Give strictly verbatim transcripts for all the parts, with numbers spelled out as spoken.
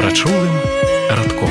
прачулым радком.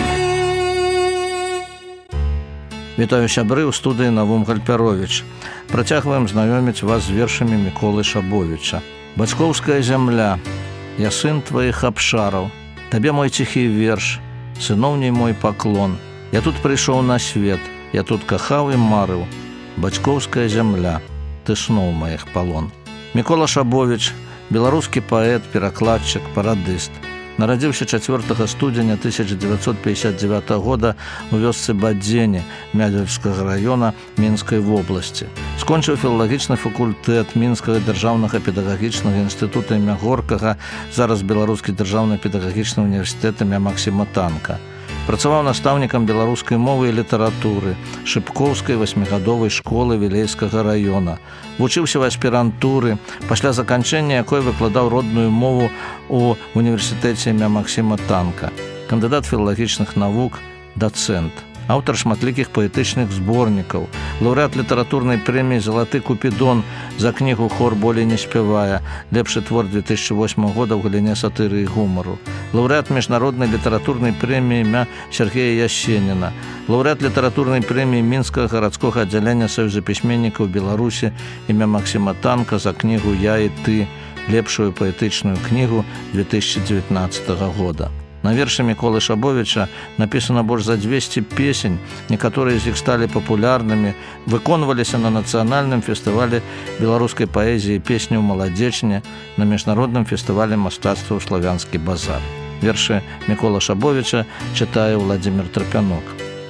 Вітаю сябры, ў студыі Навум Гальпяровіч. Працягваем знаёміць вас з вершамі Міколы Шабовіча. Бацькоўская зямля, я сын тваіх абшараў, табе мой ціхі верш, сыноўней мой паклон. Я тут прыйшоў на свет, я тут кахаў і марыў. Бацькоўская зямля, ты сноў маіх палон. Мікола Шабовіч, беларускі паэт, перакладчык, парадыст. Нарадзіўся чацвёртага студзеня тысяча дзевяцьсот пятьдесят девятого года у вёсцы Бадзені Мядзельскага раёна Мінскай вобласці. Скончыў філалагічны факультэт Мінскага дзяржаўнага педагагічнага інстытута імя Горкага, зараз Беларускі дзяржаўны педагагічны універсітэт імя Максіма Танка. Працаваў настаўнікам беларускай мовы і літаратуры Шыпкоўскай васьмігадовай школы Вілейскага раёна. Вучыўся ў аспірантуры, пасля заканчэння якой выкладаў родную мову ў універсітэце імя Максіма Танка. Кандыдат філалагічных навук, дацэнт. Аўтар шматлікіх паэтычных зборнікаў, лаўрэат літаратурнай прэміі «Залаты Купідон» за кнігу «Хор болей не спявае», лепшы твор две тысячи восьмого года ў галіне сатыры і гумару, лаўрэат міжнароднай літаратурнай прэміі імя Сергея Ясеніна, лаўрэат літаратурнай прэміі Мінскага гарадскога аддзялення Саюза пісьменнікаў Беларусі імя Максіма Танка за кнігу «Я і ты», лепшую паэтычную кнігу две тысячи девятнадцатого года. На вершы Міколы Шабовіча напісана больш за двести песень, некаторыя з іх сталі папулярнымі, выконваліся на нацыянальным фестывалі беларускай паэзіі песні ў Маладзечне, на міжнародным фестывалі мастацтва «Славянскі базар». Вершы Мікола Шабовіча чытае Владзімір Трапянок.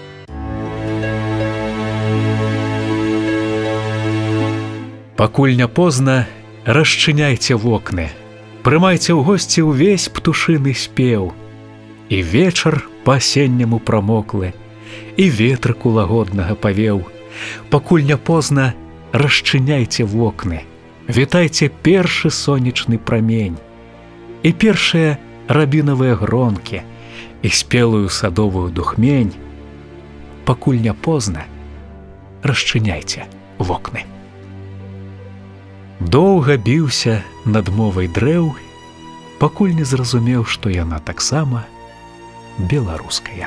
Пакуль не позна, расчыняйце вокны, прымайце ў госці ўвесь птушыны спеў. І вечар па-асенняму прамоклы, і ветрыку лагоднага павеў. Пакуль не позна, расчыняйце вокны, вітайце першы сонечны прамень, і першыя рабінавыя гронкі, і спелую садовую духмень. Пакуль не позна, расчыняйце вокны. Доўга біўся над мовай дрэў, пакуль не зразумеў, што яна таксама беларуская.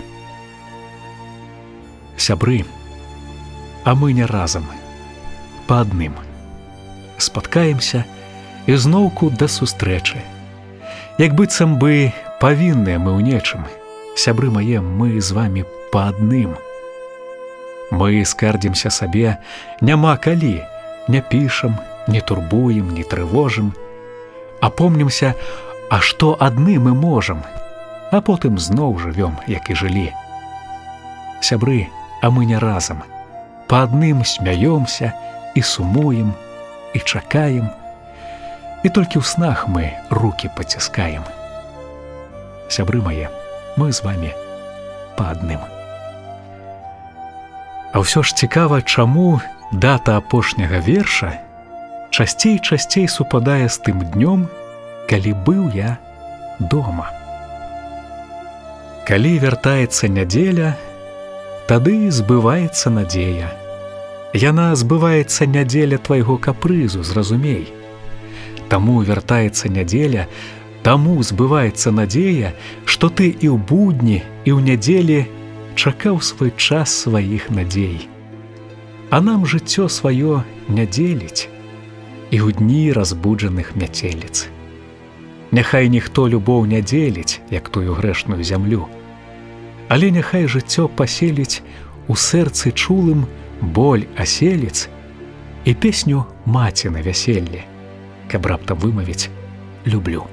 Сябры, а мы не разам, па адным. Спаткаемся і зноўку да сустрэчы. Як быццам бы павінныя мы ў нечым, сябры мае, мы з вамі па адным. Мы скардзімся сабе няма калі, не пішам, не турбуем, не трывожым, а помнімся, а што адны мы можам, а потым зноў жывём, як і жылі. Сябры, а мы не разам, па адным смяёмся і сумуем, і чакаем, і толькі ў снах мы рукі паціскаем. Сябры мае, мы з вамі па адным. А ўсё ж цікава, чаму дата апошняга верша часцей-часцей супадае з тым днём, калі быў я дома. Калі вяртаецца нядзеля, тады збываецца надзея. Яна збываецца нядзеля твайго капрызу, зразумей. Таму вяртаецца нядзеля, таму збываецца надзея, што ты і ў будні, і ў нядзелі чакаў свой час сваіх надзей. А нам жыццё сваё не дзеліць, і ў дні разбуджаных мяцеліц. Няхай ніхто любоў не дзеліць, як тую грэшную зямлю, але няхай жыццё паселіць у сэрцы чулым боль аселіц і песню маці на вяселле, каб раптам вымавіць «люблю».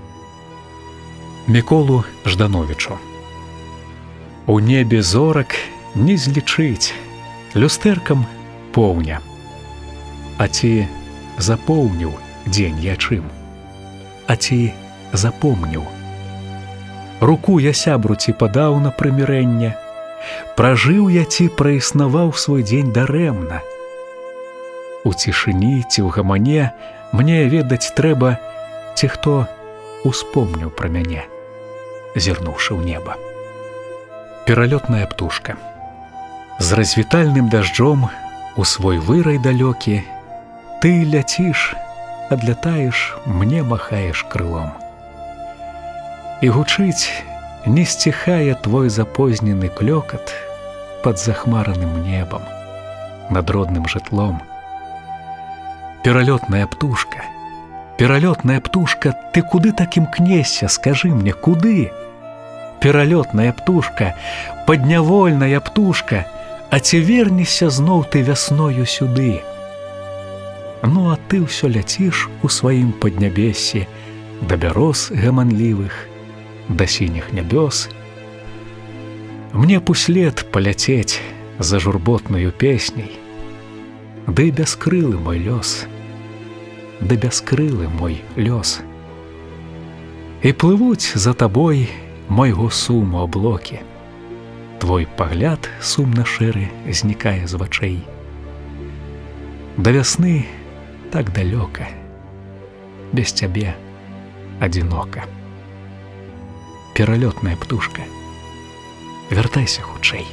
Міколу Ждановічу. У небе зорак не злічыць, люстэркам поўня. А ці запоўніў дзень я чым? А ці запомніў? Руку я сябру ці падаў на прымірэнне, пражыў я ці праіснаваў свой дзень дарэмна. У цішыні ці ў гамане мне ведаць трэба, ці хто успомніў пра мяне, зірнуўшы ў неба. Пералётная птушка. З развітальным дажджом у свой вырай далёкі ты ляціш, адлятаеш, мне махаеш крылом. І гучыць не стихая твой запозненный клёкот под захмараным небом, над родным житлом. Пералётная птушка, пералётная птушка, ты куды так імкнешся, скажи мне, куды? Пералётная птушка, паднявольная птушка, а ці вернешся зноў ты вясною сюды? Ну, а ты ўсё ляціш у сваім паднябессі да бяроз гаманлівых, да сініх нябёс. Мне б услед паляцець за журботнаю песняй, ды бяскрылы мой лёс, ды бяскрылы мой лёс. І плывуць за табой майго суму аблокі, твой пагляд сумна-шэры знікае з вачэй. Да вясны так далёка, без цябе адзінока. Пералётная птушка, вяртайся хутчэй.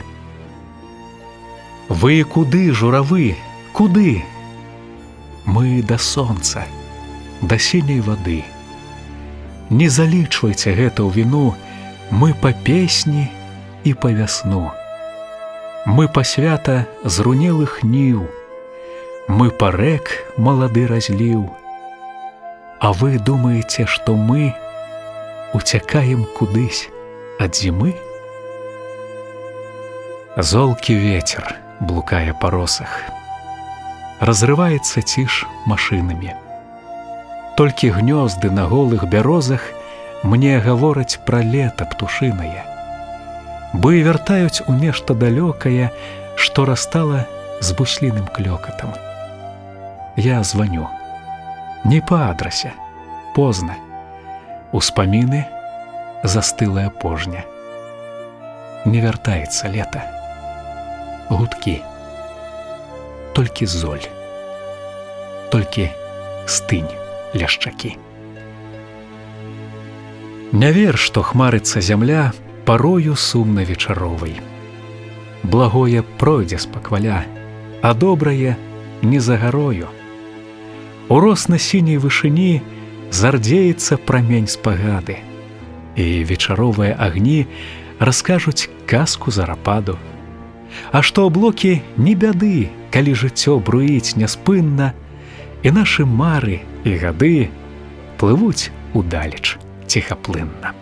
Вы куды, журавы, куды? Мы да сонца, да сіняй вады. Не залічвайце гэта ў віну, мы па песні і па вясну. Мы па свята зрунелых ніў, мы па рэк малады разліў. А вы думаеце, што мы уцякаем кудысь ад зімы? Золкі ветер блукае па росах, разрываецца ціш машынамі. Толькі гнёзды на голых бярозах мне гавораць пра лета птушынае, бы вяртаюць у нешта далёкае, што растала з бусліным клёкатам. Я званю, не па адрасе, позна, успаміны застылая пожня. Не вяртаецца лета, гудкі, толькі золь, толькі стынь ляшчакі. Не вер, што хмарыцца зямля парою сумна вечаровай. Благое пройдзе спакваля, а добрае не за гарою. У росна-сіняй вышыні зардзеецца прамень спагады, і вечаровыя агні раскажуць казку зарападу. А што аблокі не бяды, калі жыццё бруіць няспынна, і нашы мары і гады плывуць удалеч ціхаплынна.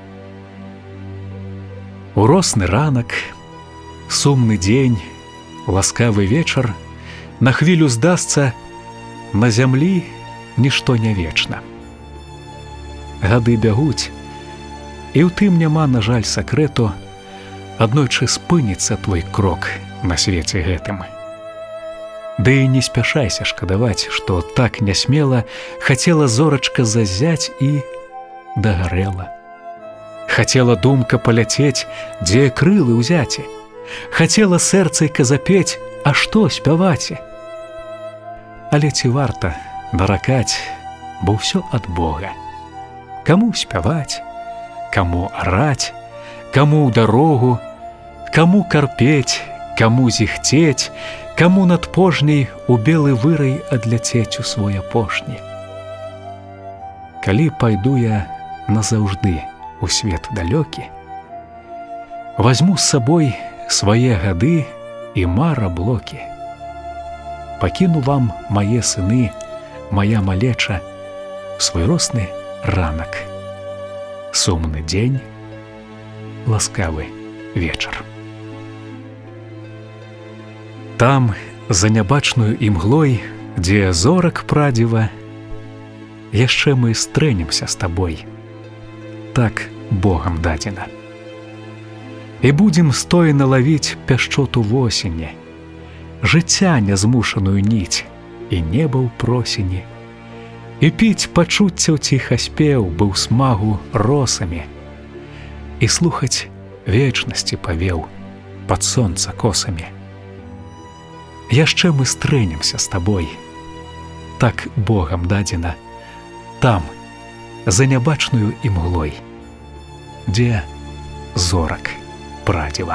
Уросны ранак, сумны дзень, ласкавы вечар на хвілю здасца, на зямлі нішто не вечна. Гады бягуць, і ў тым няма, на жаль, сакрэту, аднойчы спыніцца твой крок на свеце гэтым. Ды не спяшайся шкадаваць, што так нясмела хацела зорачка зазяць і дагарэла. Хацела думка паляцець, дзе крылы ўзяці. Хацела сэрцайка запець, а што спяваце? Але ці варта наракаць, бо ўсё ад Бога. Каму спяваць, каму араць, каму ў дарогу, каму карпець, каму зіхцець, каму над пожняй у белы вырай адляцець у свой апошні. Калі пайду я назаўжды у свет далёкі, вазьму з сабой свае гады і мара-блокі. Пакіну вам, мае сыны, мая малеча, свой росны ранак, сумны дзень, ласкавы вечар. Там, за нябачную імглой, дзе зорак прадзіва, яшчэ мы стрэнемся з табой. Так Богам дадзена. І будзем стоена лавіць пяшчоту восені, жыцця нязмушаную ніць і неба ў просені, і піць пачуццяў ціхаспеў быў смагу росамі, і слухаць вечнасці павеў пад сонца косамі. Яшчэ мы стрэнемся з табой, так Богам дадзена, там, за нябачную імглой, дзе зорак прадзіва.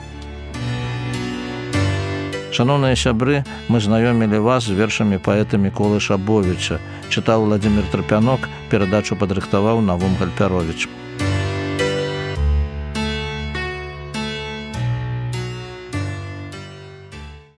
Шановныя сябры, мы знаёмілі вас з вершамі паэта Міколы Шабовіча. Чытаў Владзімір Трапянок, перадачу падрыхтаваў Навум Гальпяровіч.